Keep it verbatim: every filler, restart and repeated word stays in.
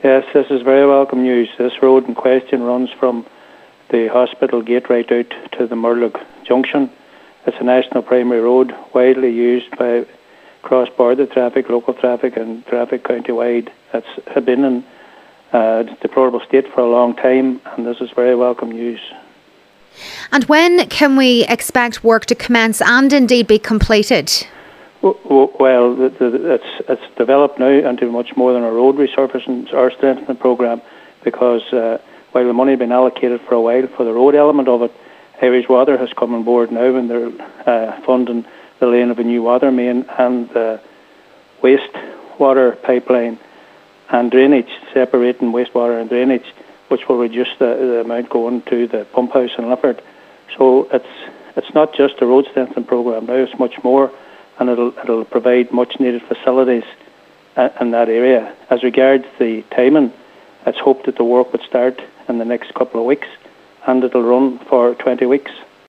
Yes, this is very welcome news. This road in question runs from the hospital gate right out to the Murlough Junction. It's a national primary road, widely used by cross-border traffic, local traffic and traffic county-wide. It's been in uh, deplorable state for a long time, and this is very welcome news. And when can we expect work to commence and indeed be completed? Well, the, the, it's it's developed now into much more than a road resurfacing or strengthening programme, because uh, while the money had been allocated for a while for the road element of it, Irish Water has come on board now, and they're uh, funding the laying of a new water main and the wastewater pipeline and drainage, separating wastewater and drainage, which will reduce the, the amount going to the pump house in Lifford. So it's it's not just a road strengthening programme now; it's much more. And it'll it'll provide much needed facilities in that area. As regards the timing, it's hoped that the work would start in the next couple of weeks, and it'll run for twenty weeks.